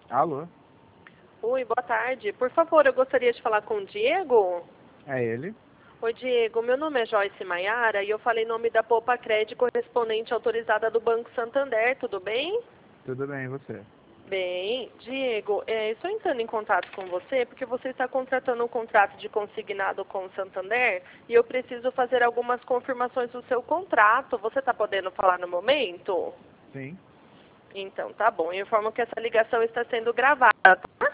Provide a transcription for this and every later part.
Alô? Oi, boa tarde. Por favor, eu gostaria de falar com o Diego. É ele? Oi, Diego. Meu nome é Joyce Maiara e eu falei em nome da Poupa Crédito, correspondente autorizada do Banco Santander. Tudo bem? Tudo bem, e você? Bem, Diego, estou entrando em contato com você porque você está contratando um contrato de consignado com o Santander e eu preciso fazer algumas confirmações do seu contrato. Você está podendo falar no momento? Sim. Então, tá bom. Eu informo que essa ligação está sendo gravada, tá?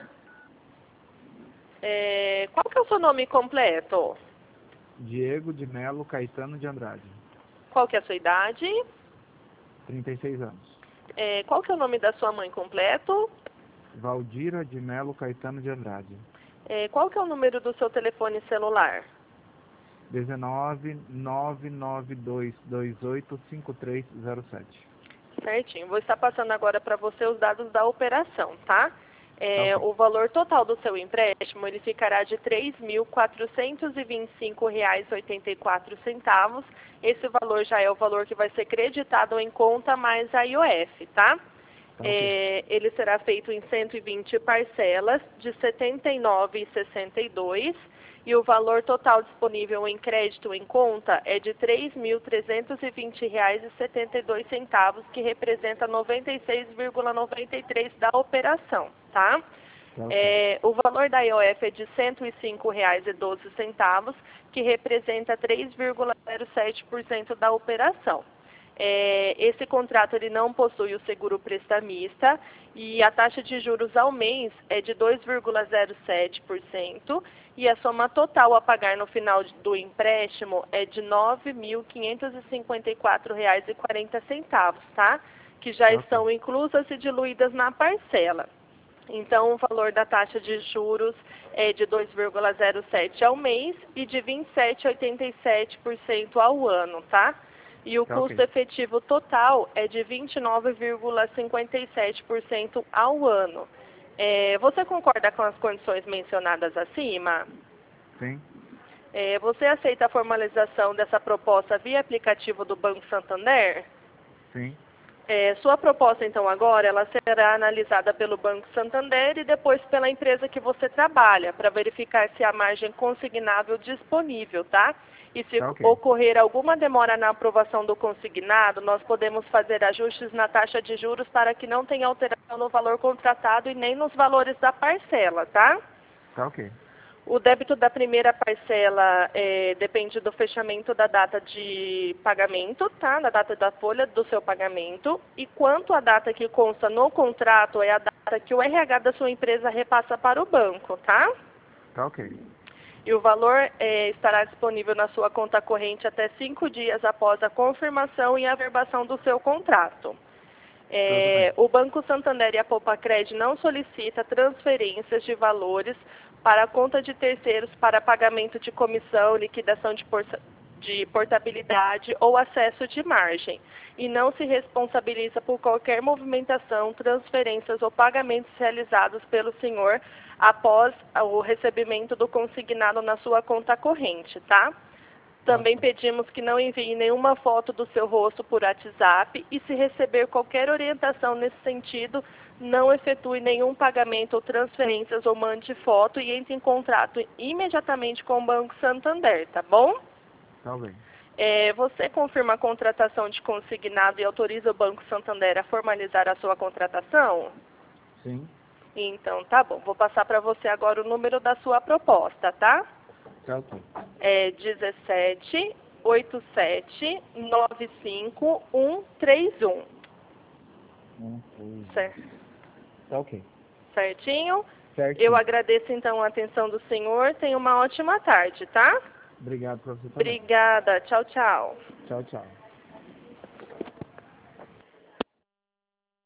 Qual que é o seu nome completo? Diego de Melo Caetano de Andrade. Qual que é a sua idade? 36 anos. Qual que é o nome da sua mãe completo? Valdira de Melo Caetano de Andrade. Qual que é o número do seu telefone celular? 19-99228-5307. Certinho. Vou estar passando agora para você os dados da operação, tá? Tá ok. O valor total do seu empréstimo ele ficará de R$ 3.425,84. Esse valor já é o valor que vai ser creditado em conta mais a IOF, tá? Tá ok. Ele será feito em 120 parcelas de R$ 79,62 e o valor total disponível em crédito em conta é de R$ 3.320,72, que representa 96,93% da operação, tá? Tá ok. O valor da IOF é de R$ 105,12, que representa 3,07% da operação. Esse contrato ele não possui o seguro prestamista e a taxa de juros ao mês é de 2,07% e a soma total a pagar no final do empréstimo é de R$ 9.554,40, tá? Que já Tá ok. estão inclusas e diluídas na parcela. Então, o valor da taxa de juros é de 2,07% ao mês e de 27,87% ao ano, tá? E o Tá custo ok. efetivo total é de 29,57% ao ano. Você concorda com as condições mencionadas acima? Sim. Você aceita a formalização dessa proposta via aplicativo do Banco Santander? Sim. Sua proposta, então, agora, ela será analisada pelo Banco Santander e depois pela empresa que você trabalha, para verificar se há margem consignável disponível, tá? E se Tá ok. ocorrer alguma demora na aprovação do consignado, nós podemos fazer ajustes na taxa de juros para que não tenha alteração no valor contratado e nem nos valores da parcela, tá? Tá ok. O débito da primeira parcela depende do fechamento da data de pagamento, tá? Da data da folha do seu pagamento. E quanto à data que consta no contrato, é a data que o RH da sua empresa repassa para o banco, tá? Tá ok. E o valor estará disponível na sua conta corrente até 5 dias após a confirmação e averbação do seu contrato. Tudo bem. O Banco Santander e a Poupa-Cred não solicita transferências de valores para a conta de terceiros para pagamento de comissão, liquidação de portabilidade ou acesso de margem, e não se responsabiliza por qualquer movimentação, transferências ou pagamentos realizados pelo senhor após o recebimento do consignado na sua conta corrente, tá? Tá Também ok. pedimos que não envie nenhuma foto do seu rosto por WhatsApp e, se receber qualquer orientação nesse sentido, não efetue nenhum pagamento ou transferências ou mande foto e entre em contrato imediatamente com o Banco Santander, tá bom? Tá bem. Você confirma a contratação de consignado e autoriza o Banco Santander a formalizar a sua contratação? Sim. Então, tá bom. Vou passar para você agora o número da sua proposta, tá? Tá ok. 1787953131. 3. Cer- Tá ok. Certinho? Eu Certinho. agradeço então a atenção do senhor. Tenha uma ótima tarde, tá? Obrigado pra você também. Obrigada. Tchau, tchau. Tchau, tchau.